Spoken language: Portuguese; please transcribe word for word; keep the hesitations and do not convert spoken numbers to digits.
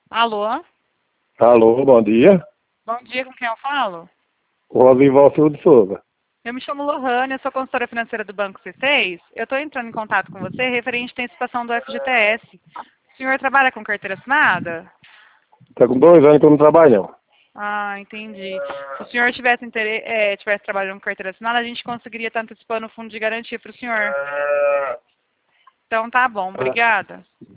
Alô? Alô, bom dia. Bom dia, com quem eu falo? O Osival Silva de Souza. Eu me chamo Lohane, eu sou consultora financeira do Banco C seis. Eu estou entrando em contato com você referente à antecipação do F G T S. O senhor trabalha com carteira assinada? Tá com dois anos que eu não trabalho, não. Ah, entendi. Se o senhor tivesse, interesse, é, tivesse trabalhando com carteira assinada, a gente conseguiria estar antecipando o fundo de garantia para o senhor. Então tá bom, obrigada.